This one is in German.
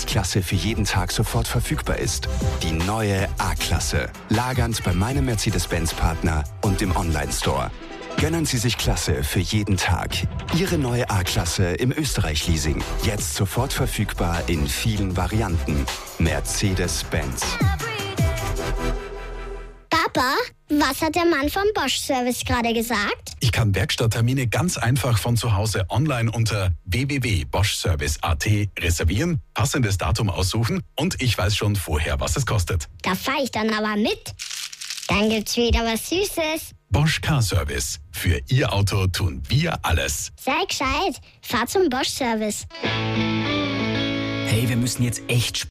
Klasse für jeden Tag sofort verfügbar ist. Die neue A-Klasse. Lagernd bei meinem Mercedes-Benz-Partner und im Online-Store. Gönnen Sie sich Klasse für jeden Tag. Ihre neue A-Klasse im Österreich-Leasing. Jetzt sofort verfügbar in vielen Varianten. Mercedes-Benz. Papa, was hat der Mann vom Bosch-Service gerade gesagt? Ich kann Werkstatttermine ganz einfach von zu Hause online unter www.boschservice.at reservieren, passendes Datum aussuchen und ich weiß schon vorher, was es kostet. Da fahre ich dann aber mit. Dann gibt's wieder was Süßes. Bosch Car Service. Für Ihr Auto tun wir alles. Sei gescheit, fahr zum Bosch-Service. Hey, wir müssen jetzt echt